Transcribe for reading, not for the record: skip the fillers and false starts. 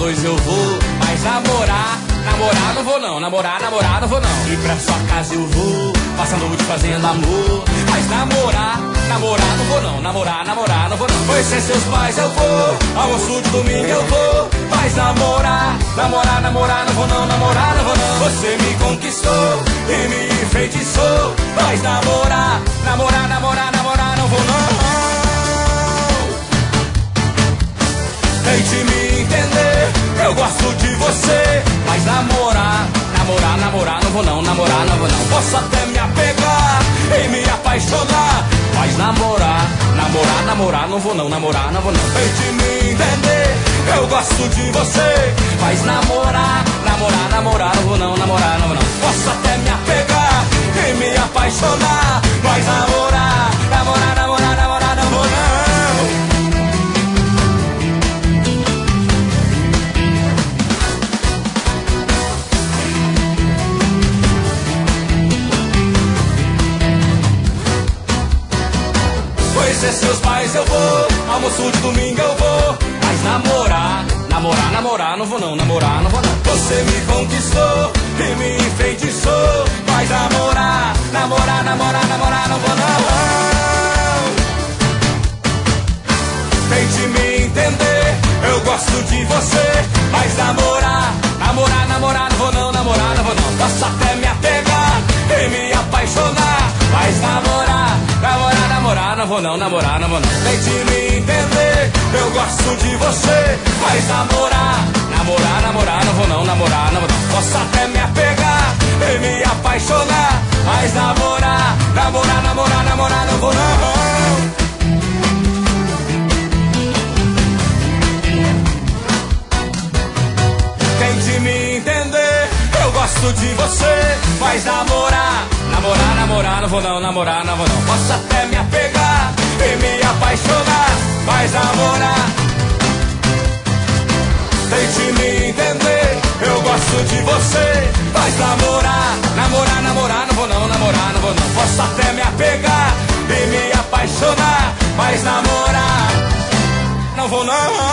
dois eu vou, mas namorar não vou não. Namorar não vou não. E pra sua casa eu vou, passar a noite fazendo amor. Mas namorar não vou não. Namorar não vou não. Pois sem seus pais eu vou, almoço de domingo eu vou. Mas namorar não vou não. Namorar não vou não. Você me conquistou e me enfeitiçou. Mas namorar não vou não. Tente me entender, eu gosto de você. Mas namorar não vou não. Namorar não vou não. Posso até me apegar e me apaixonar. Mas namorar não vou não. Namorar não vou não. Tente me entender, eu gosto de você. Mas namorar não vou não. Namorar não vou não. Posso até me apegar e me apaixonar. Mas namorar não vou não. Conhecer seus pais eu vou, almoço de domingo eu vou. Mas namorar não vou não. Namorar não vou não. Você me conquistou e me enfeitiçou. Mas namorar não vou não. Tente me entender, eu gosto de você. Mas namorar não vou não. Namorar não vou não. Posso até me apegar e me apaixonar. Mas namorar não vou não. Namorar não vou não. Tente me entender, eu gosto de você. Mas namorar não vou não. Namorar não vou não. Posso até me apegar e me apaixonar. Mas namorar não vou não. Tente me entender, eu gosto de você. Mas namorar não vou não. Namorar não vou não. Posso até me apegar e me apaixonar. Mas namorar. Tente me entender, eu gosto de você. Mas namorar não vou não. Namorar não vou não. Posso até me apegar e me apaixonar. Mas namorar não vou não.